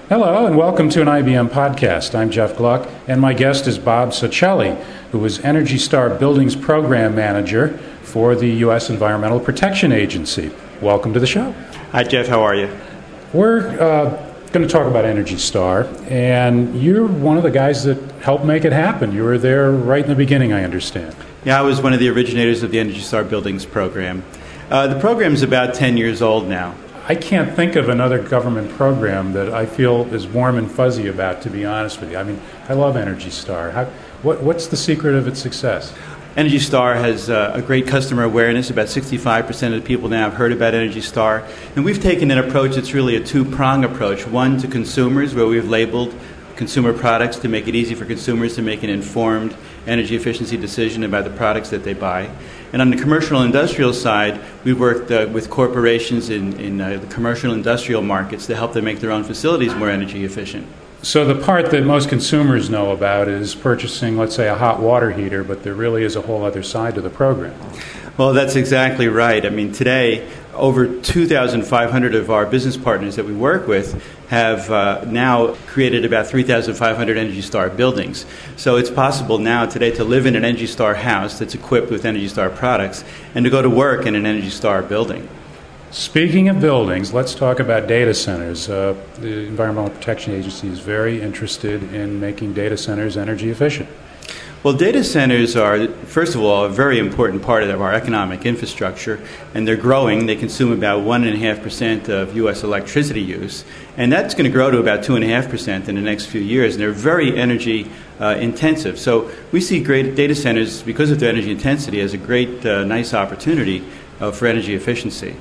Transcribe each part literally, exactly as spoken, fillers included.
Hello and welcome to an I B M podcast. I'm Jeff Gluck and my guest is Bob Soccelli, who is Energy Star Buildings Program Manager for the U S Environmental Protection Agency. Welcome to the show. Hi Jeff, how are you? We're uh, going to talk about Energy Star, and you're one of the guys that helped make it happen. You were there right in the beginning, I understand. Yeah, I was one of the originators of the Energy Star Buildings program. Uh, the program is about ten years old now. I can't think of another government program that I feel is warm and fuzzy about, to be honest with you. I mean, I love Energy Star. How, what, what's the secret of its success? Energy Star has uh, a great customer awareness. About sixty-five percent of the people now have heard about Energy Star. And we've taken an approach that's really a two-prong approach. One to consumers, where we've labeled consumer products to make it easy for consumers to make an informed energy efficiency decision about the products that they buy. And on the commercial and industrial side, we've worked uh, with corporations in, in uh, the commercial and industrial markets to help them make their own facilities more energy efficient. So the part that most consumers know about is purchasing, let's say, a hot water heater, but there really is a whole other side to the program. Well, that's exactly right. I mean, today, over two thousand five hundred of our business partners that we work with have uh, now created about three thousand five hundred Energy Star buildings. So it's possible now today to live in an Energy Star house that's equipped with Energy Star products and to go to work in an Energy Star building. Speaking of buildings, let's talk about data centers. Uh, the Environmental Protection Agency is very interested in making data centers energy efficient. Well, data centers are, first of all, a very important part of our economic infrastructure, and they're growing. They consume about one point five percent of U S electricity use, and that's going to grow to about two point five percent in the next few years, and they're very energy uh, intensive. So we see great data centers, because of their energy intensity, as a great, uh, nice opportunity uh, for energy efficiency.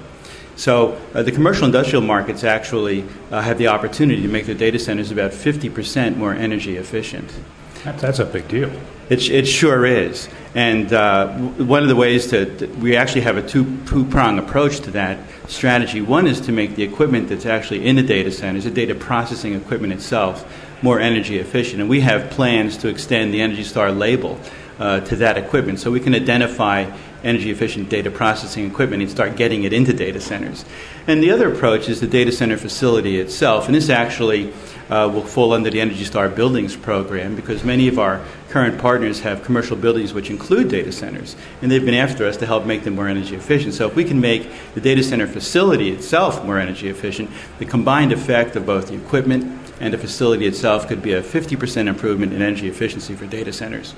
So uh, the commercial industrial markets actually uh, have the opportunity to make their data centers about fifty percent more energy efficient. That, that's a big deal. It, it sure is. And uh, w- one of the ways to, to, we actually have a two, two-prong approach to that strategy. One is to make the equipment that's actually in the data centers, the data processing equipment itself, more energy efficient. And we have plans to extend the Energy Star label uh, to that equipment so we can identify energy efficient data processing equipment and start getting it into data centers. And the other approach is the data center facility itself. And this actually uh, will fall under the Energy Star Buildings program because many of our current partners have commercial buildings which include data centers. And they've been after us to help make them more energy efficient. So if we can make the data center facility itself more energy efficient, the combined effect of both the equipment and the facility itself could be a fifty percent improvement in energy efficiency for data centers.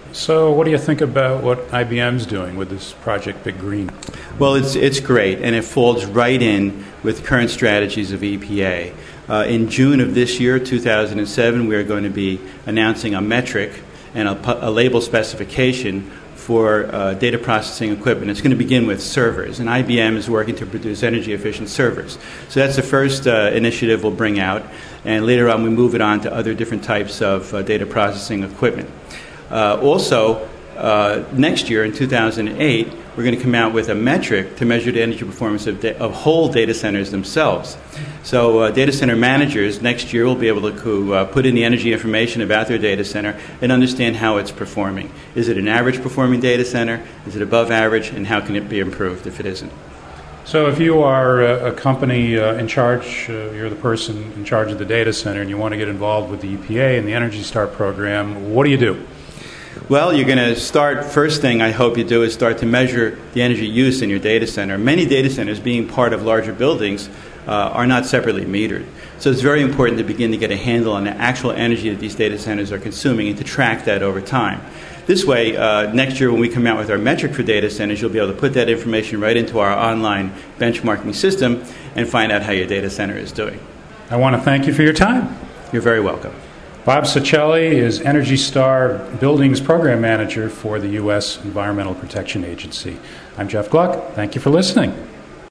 So what do you think about what I B M's doing with this Project Big Green? Well, it's it's great, and it falls right in with current strategies of E P A. Uh, in June of this year, two thousand seven, we are going to be announcing a metric and a, a label specification for uh, data processing equipment. It's going to begin with servers, and I B M is working to produce energy-efficient servers. So that's the first uh, initiative we'll bring out, and later on we move it on to other different types of uh, data processing equipment. Uh, also, uh, next year in two thousand eight, we're going to come out with a metric to measure the energy performance of, da- of whole data centers themselves. So uh, data center managers next year will be able to uh, put in the energy information about their data center and understand how it's performing. Is it an average performing data center? Is it above average? And how can it be improved if it isn't? So if you are a, a company uh, in charge, uh, you're the person in charge of the data center, and you want to get involved with the E P A and the Energy Star program, what do you do? Well, you're going to start, first thing I hope you do is start to measure the energy use in your data center. Many data centers, being part of larger buildings, uh, are not separately metered. So it's very important to begin to get a handle on the actual energy that these data centers are consuming and to track that over time. This way, uh, next year when we come out with our metric for data centers, you'll be able to put that information right into our online benchmarking system and find out how your data center is doing. I want to thank you for your time. You're very welcome. Bob Soccelli is Energy Star Buildings Program Manager for the U S Environmental Protection Agency. I'm Jeff Gluck. Thank you for listening.